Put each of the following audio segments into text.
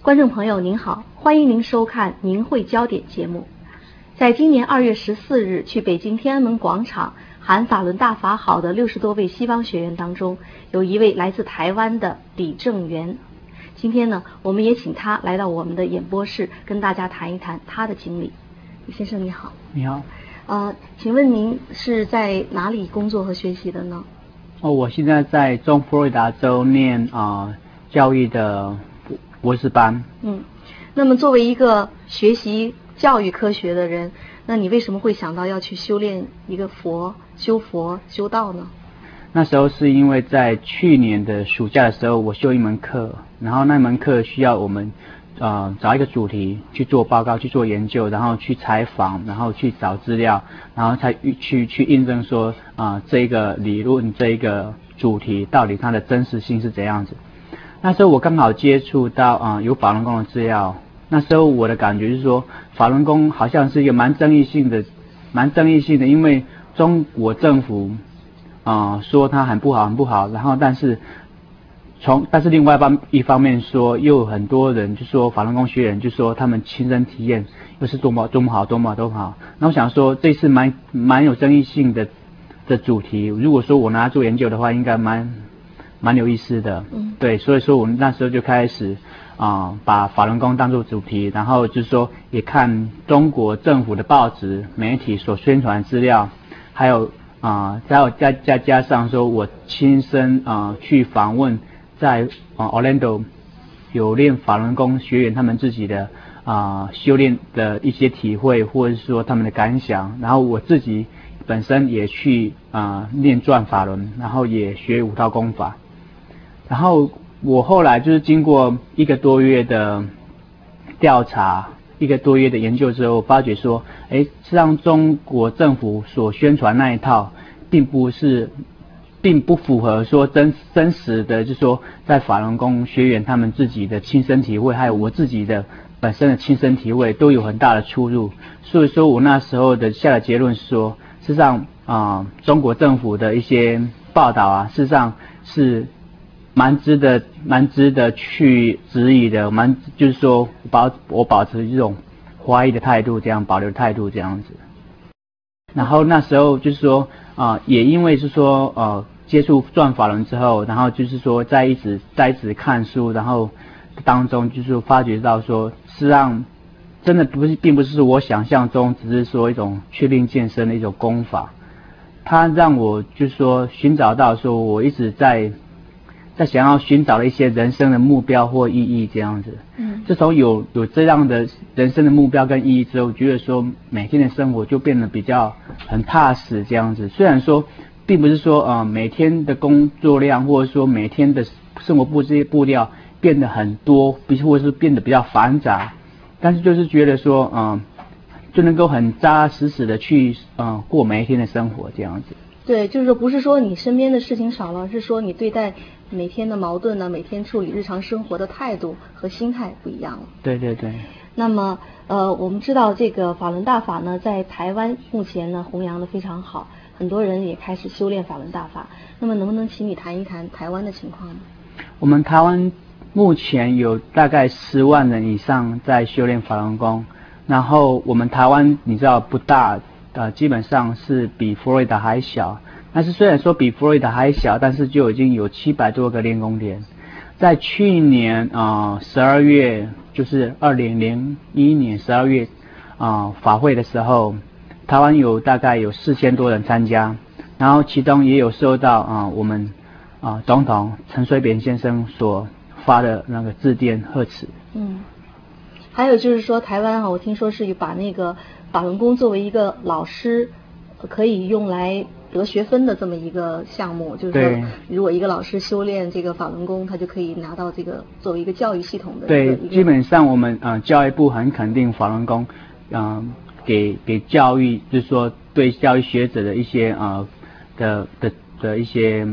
观众朋友您好，欢迎您收看明慧焦点节目。在今年2月14日去北京天安门广场喊法轮大法好的60多位西方学员当中，有一位来自台湾的李正元。今天呢，我们也请他来到我们的演播室，跟大家谈一谈他的经历。李先生你好。 你好。 请问您是在哪里工作和学习的呢？ 我现在在中佛罗里达州念教育的博士班。 那么作为一个学习教育科学的人，那你为什么会想到要去修炼一个修道呢？ 那时候是因为在去年的暑假的时候，我修一门课，然后那门课需要我们找一个主题去做报告、去做研究，然后去采访，然后去找资料，然后才去印证说这个理论、这个主题到底它的真实性是怎样子。那时候我刚好接触到有法轮功的资料，那时候我的感觉是说，法轮功好像是一个蛮争议性的，因为中国政府说它很不好，然后但是另外一方面说，又有很多人就说法轮功学员就说他们亲身体验又是多么好。那我想说这是蛮有争议性的主题，如果说我拿来做研究的话，应该蛮有意思的。对，所以说我那时候就开始把法轮功当作主题，然后就是说也看中国政府的报纸媒体所宣传的资料，还有再加上说我亲身去访问在Orlando 有练法轮功学员他们自己的修炼的一些体会，或者是说他们的感想，然后我自己本身也去练转法轮，然后也学5套功法。然后我后来就是经过1个多月的调查，1个多月的研究之后，发觉说实际上中国政府所宣传那一套并不符合说真实的，就是说在法轮功学员他们自己的亲身体会，还有我自己的本身的亲身体会都有很大的出入。所以说我那时候下的结论是说，事实上中国政府的一些报道事实上是蛮值得去质疑的，就是说我保持这种怀疑的态度，这样保留的态度这样子。然后那时候就是说也因为是说接触转法轮之后，然后就是说在一直看书，然后当中就是发觉到说，事实上真的并不是我想象中只是说一种确定健身的一种功法，它让我就是说寻找到说我一直在想要寻找的一些人生的目标或意义这样子。自从有这样的人生的目标跟意义之后，我觉得说每天的生活就变得比较很踏实这样子。虽然说并不是说每天的工作量或者说每天的生活步调变得很多，或者是变得比较繁杂，但是就是觉得说就能够很扎实的去过每一天的生活这样子。 对，就是说不是说你身边的事情少了，是说你对待每天的矛盾呢，每天处理日常生活的态度和心态不一样了。 对。 那么我们知道这个法轮大法呢，在台湾目前呢弘扬的非常好，很多人也开始修炼法轮大法。那么能不能请你谈一谈台湾的情况呢？ 我们台湾目前有大概10万人以上在修炼法轮功，然后我们台湾你知道不大，基本上是比佛罗里达还小，但是虽然说比佛罗里达还小，但是就已经有700多个练功点。在去年12月，就是2001年12月法会的时候，台湾大概有4000多人参加，然后其中也有受到我们总统陈水扁先生所发的那个致电贺词。 还有就是说台湾我听说是把那个法轮功作为一个老师可以用来得学分的这么一个项目，就是说如果一个老师修炼这个法轮功，他就可以拿到这个作为一个教育系统的对，基本上我们教育部很肯定法轮功给教育，就是说对教育学者的一些的一些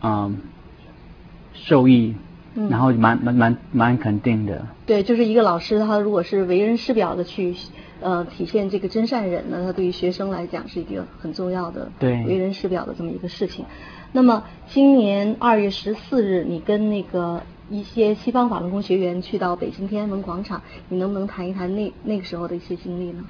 受益，然后蛮肯定的。 对，就是一个老师他如果是为人师表的去体现这个真善忍呢，他对于学生来讲是一个很重要的为人师表的这么一个事情。那么今年2月14日，你跟那个一些西方法轮功学员去到北京天安门广场，你能不能谈一谈那个时候的一些经历呢？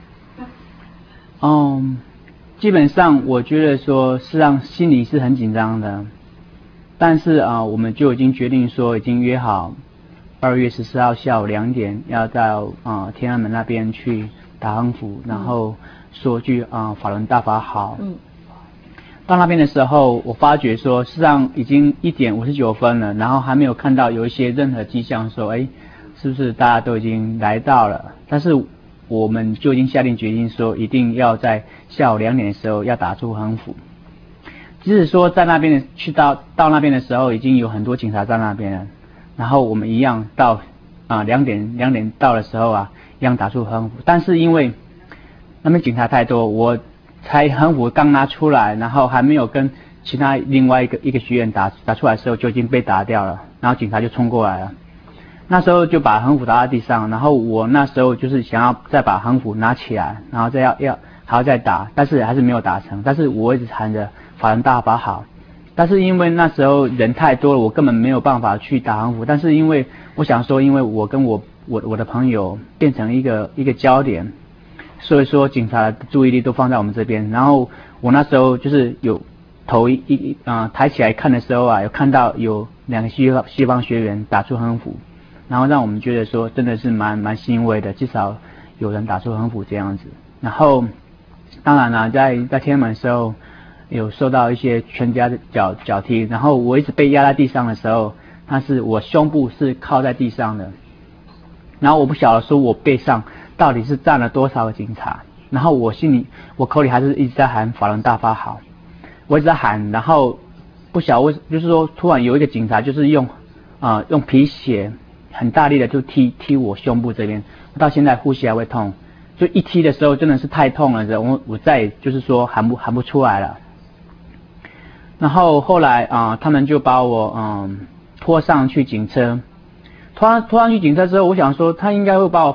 基本上我觉得说，事实上心里是很紧张的，但是我们就已经决定说，已经约好2月14号下午2点要到天安门那边去打横幅，然后说句法轮大法好。到那边的时候，我发觉说，事实上已经1点59分了，然后还没有看到有一些任何迹象说，是不是大家都已经来到了？但是我们就已经下定决心说，一定要在下午2点的时候要打出横幅。即使说在那边到那边的时候，已经有很多警察在那边了，然后我们一样到2点到的时候一样打出横幅。但是因为那边警察太多，我才横幅刚拿出来，然后还没有跟其他另外一个学员打出来的时候，就已经被打掉了，然后警察就冲过来了。那时候就把横幅打在地上，然后我那时候就是想要再把横幅拿起来，然后还要再打，但是还是没有打成。但是我一直喊着法轮大法好，但是因为那时候人太多了，我根本没有办法去打横幅。但是因为我想说，因为我跟我的朋友变成一个焦点，所以说警察的注意力都放在我们这边。然后我那时候就是有头抬起来看的时候有看到有2个西方学员打出横幅。然后让我们觉得说真的是蛮欣慰的，至少有人打出横幅这样子。然后当然了，在天安门的时候有受到一些全家的脚踢，然后我一直被压在地上的时候，我胸部是靠在地上的，然后我不晓得说我背上到底是站了多少个警察，然后我口里还是一直在喊法轮大法好，我一直在喊，然后不晓得就是说突然有一个警察就是用皮鞋很大力的就踢我胸部这边，我到现在呼吸还会痛，就一踢的时候真的是太痛了，我再也就是说喊不出来了。然后后来他们就把我拖上去警车，拖上去警车之后，我想说他应该会把我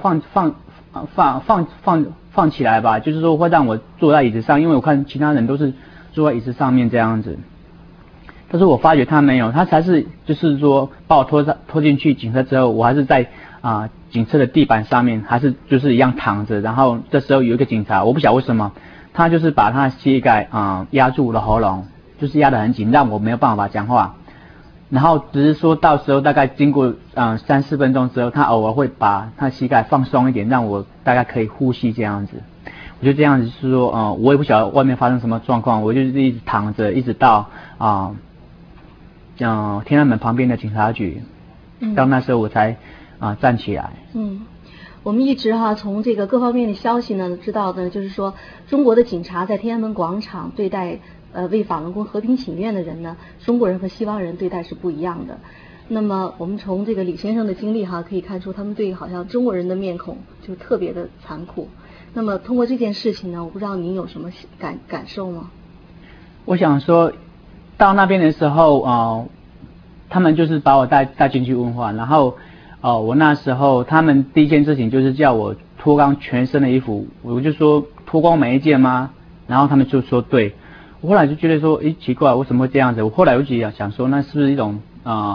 放起来吧，就是说会让我坐在椅子上，因为我看其他人都是坐在椅子上面这样子。但是我发觉他没有，他才是就是说把我拖进去警车之后，我还是在警车的地板上面，还是就是一样躺着。然后这时候有一个警察，我不晓得为什么，他就是把他的膝盖压住我的喉咙，就是压得很紧，让我没有办法讲话。然后只是说到时候大概经过3-4分钟之后，他偶尔会把他膝盖放松一点，让我大概可以呼吸这样子。我就这样子是说我也不晓得外面发生什么状况，我就是一直躺着，一直到天安门旁边的警察局，到那时候我才站起来。 我们一直从这个各方面的消息呢知道的，就是说中国的警察在天安门广场对待为法轮功和平请愿的人呢，中国人和西方人对待是不一样的。那么我们从这个李先生的经历可以看出，他们对好像中国人的面孔就特别的残酷。那么通过这件事情呢，我不知道您有什么感受吗？ 我想说到那边的时候他们就是把我带进去问话，然后我那时候他们第一件事情就是叫我脱光全身的衣服，我就说脱光每一件吗？然后他们就说对。我后来就觉得说奇怪，为什么会这样子？我后来我就想说，那是不是一种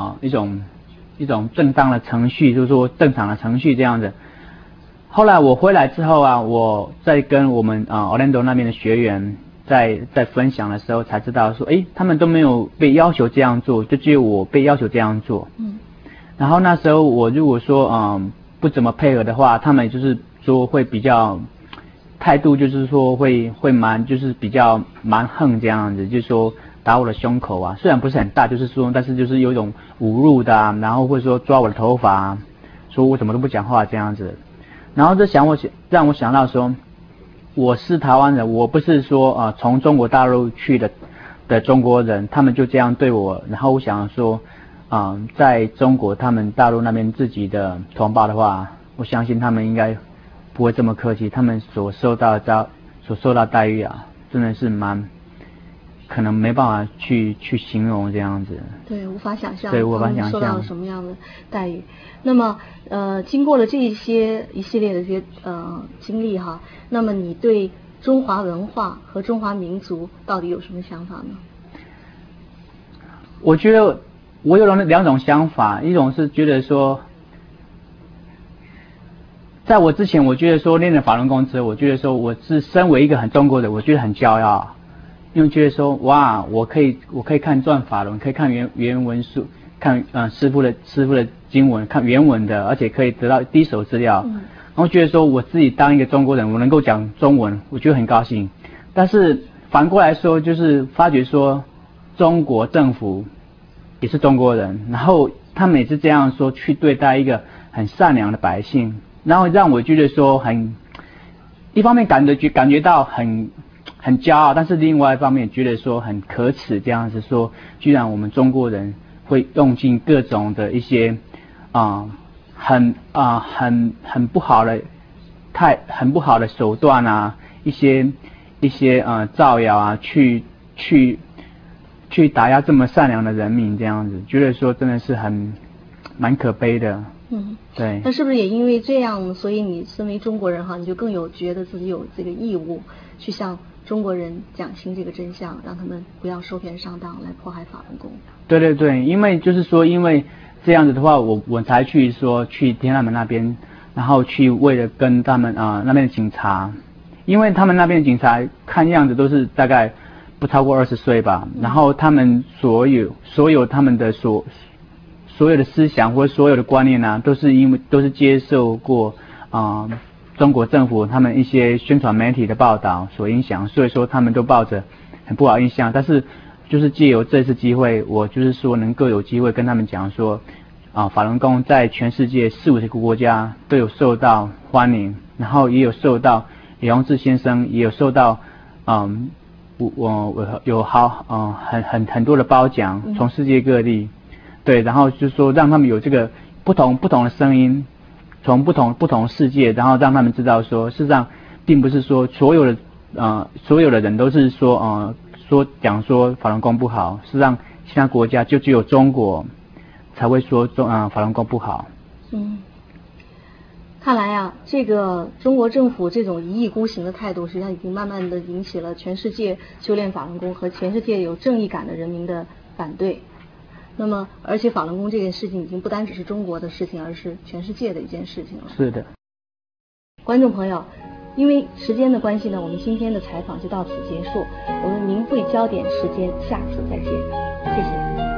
正当的程序，就是说正常的程序这样子。后来我回来之后我在跟我们Orlando 那边的学员在分享的时候才知道说，他们都没有被要求这样做，就只有我被要求这样做。然后那时候我如果说不怎么配合的话，他们就是说会比较态度，就是说会就是比较蛮横这样子，就是说打我的胸口虽然不是很大，就是说但是就是有一种侮辱的然后或者说抓我的头发说我怎么都不讲话这样子。然后让我想到说，我是台湾人，我不是说从中国大陆去的中国人，他们就这样对我。然后我想说在中国他们大陆那边自己的同胞的话，我相信他们应该不会这么客气，他们所受到待遇真的是可能没办法去形容这样子。 对，无法想象。 对，无法想象受到了什么样的待遇。那么经过了一系列的这些经历那么你对中华文化和中华民族到底有什么想法呢？ 我觉得我有两种想法，一种是觉得说，在我之前，我觉得说练了法轮功之后，我觉得说我是身为一个很中国人，我觉得很骄傲，因为觉得说哇，我可以看转法轮，可以看原文书，看师父的经文，看原文的，而且可以得到第一手资料，然后觉得说我自己当一个中国人，我能够讲中文，我觉得很高兴。但是反过来说，就是发觉说中国政府也是中国人，然后他们也是这样说去对待一个很善良的百姓。然后让我觉得说一方面感觉到很骄傲，但是另外一方面觉得说很可耻，这样子说，居然我们中国人会用尽各种的一些很不好的手段啊，一些造谣啊，去打压这么善良的人民，这样子，觉得说真的是蛮可悲的。对。 那是不是也因为这样，所以你身为中国人你就更有觉得自己有这个义务去向中国人讲清这个真相，让他们不要受骗上当来迫害法轮功？ 对对对，因为这样子的话，我才去天安门那边，然后去为了跟他们那边的警察，因为他们那边的警察看样子都是大概不超过20岁吧，然后他们所有他们的所有的思想或所有的观念都是接受过中国政府他们一些宣传媒体的报道所影响，所以说他们都抱着很不好印象。但是就是借由这次机会，我就是说能够有机会跟他们讲说法轮功在全世界40-50个国家都有受到欢迎，然后也有受到李洪志先生也有受到我有很多的褒奖，从世界各地。对，然后就是说让他们有这个不同的声音，从不同世界，然后让他们知道说，事实上并不是说所有的人都是讲说法轮功不好，事实上其他国家就只有中国才会说法轮功不好。 看来这个中国政府这种一意孤行的态度，实际上已经慢慢的引起了全世界修炼法轮功和全世界有正义感的人民的反对。那么而且法轮功这件事情已经不单只是中国的事情，而是全世界的一件事情了。 是的。 观众朋友，因为时间的关系呢，我们今天的采访就到此结束，我们明慧焦点时间下次再见，谢谢。